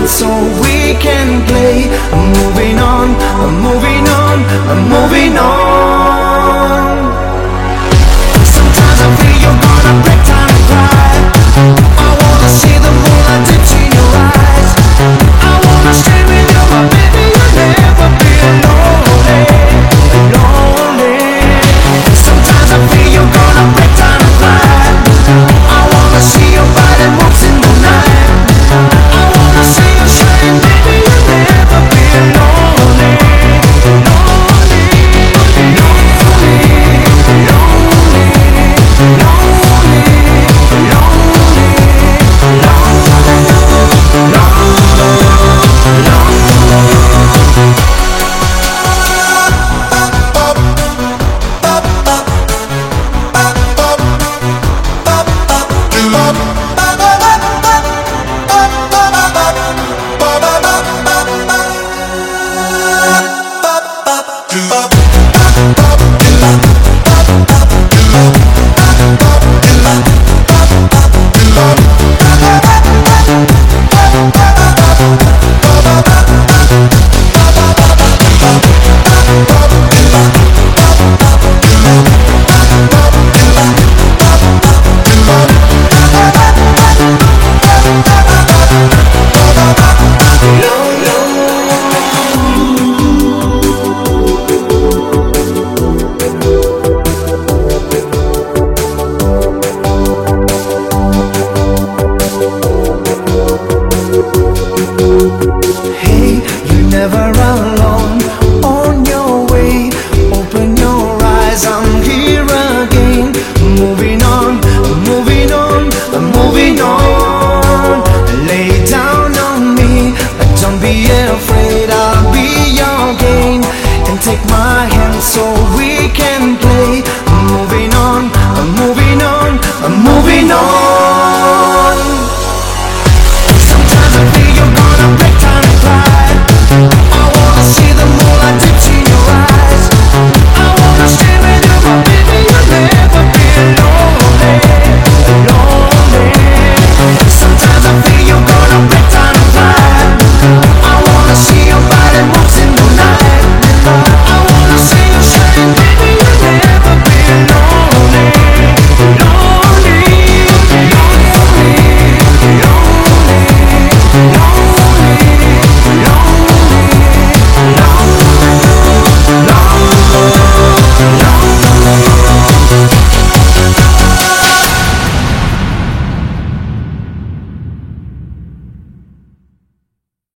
so we can play. I'm moving on, I'm moving on, I'm moving on. Sometimes I feel you're gonna break down and cry. I wanna see the moonlight dips in your eyes. I wanna stay with you, but baby you'll never be lonely, lonely. Sometimes I feel you're gonna break down and cry. I wanna see your body moves in the night. I wanna see you shine, baby you'll never be lonely, lonely, lonely, Hey, you're never alone.